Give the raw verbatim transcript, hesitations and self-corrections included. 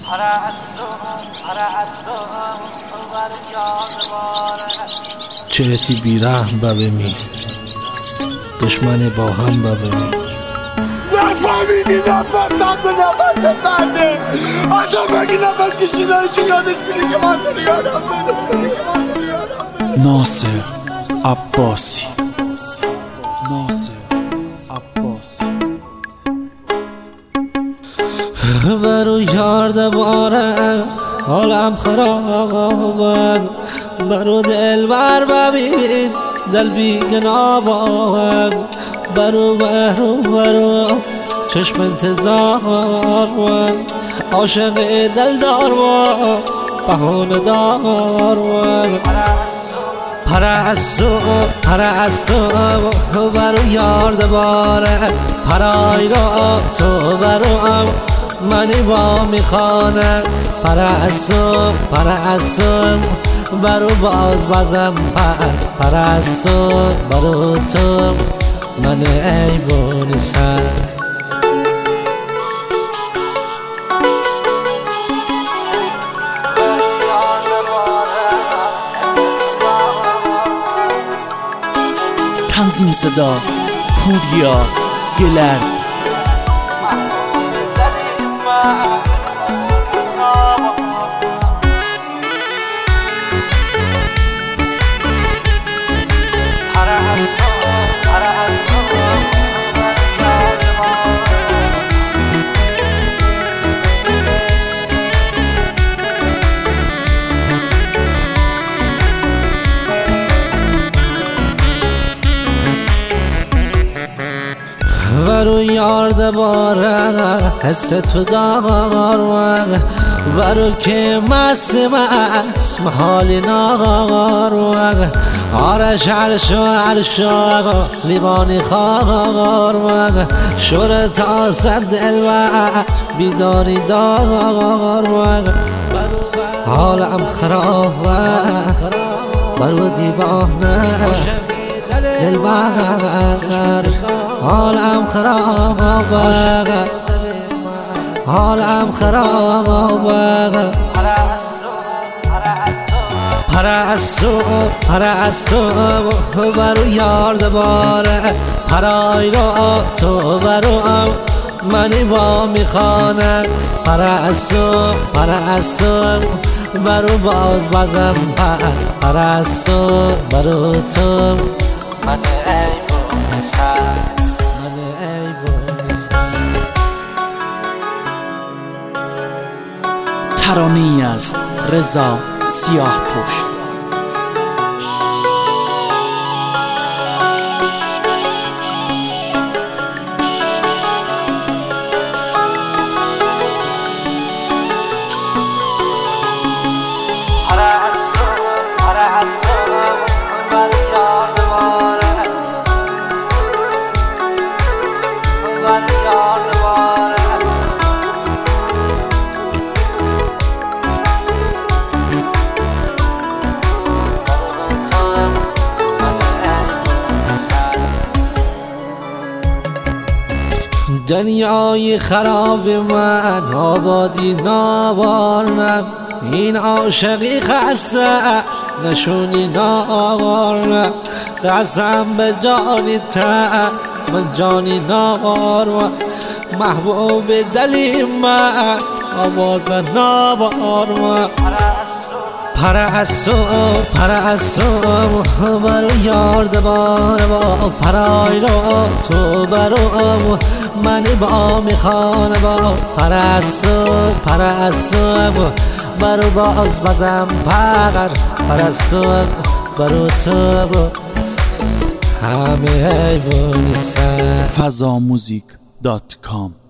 چهتی بیرحم ببینی دشمن با هم ببینی نفهمیدی نفهمتم به نفس بنده آتا بگی نفس کشیدن چی یادش میره که من تو رو یادم بده. ناصر عباسی ناصر عباسی برو یارد باره حالم خرابه برو دل بر ببین دل بی گنابه برو برو برو چشم انتظار عاشق دل دار و بهانه دار پرستو پرستو برو یارد باره پرای را تو برو منی با میخانه پرستو پرستو برو باز بازم پر پرستو برو تو من ایوان سر تنظیم صدا پوریا گلرد برو یارد باره حس تو دار برو که مست مست محالی نار آرش عرشو عرشو لیوانی خار شور تا سب دل و بیداری دار حالم خرابه برو دیوانه دل بر حالم خرابه حالم خرابه پرستو پرستو برو یارد باره پرای را تو برو منی با میخانه پرستو پرستو برو باز بازم پر پرستو برو تو من ایوان سر من ایوان سر ترانه‌ای از رضا سیاه‌پوست. دنیای خراب من آبادی ناوارم این عاشقی خسته نشونی ناوارم قسم به جانی تا من جانی ناوارم محبوب دلی من آواز ناوارم پرستو پرستو برو یارد باره با پرای را تو برو منی با میخانه با پرستو پرستو برو باز بازم پر پرستو برو تو همه ایوانی سر فضا موزیک دات کام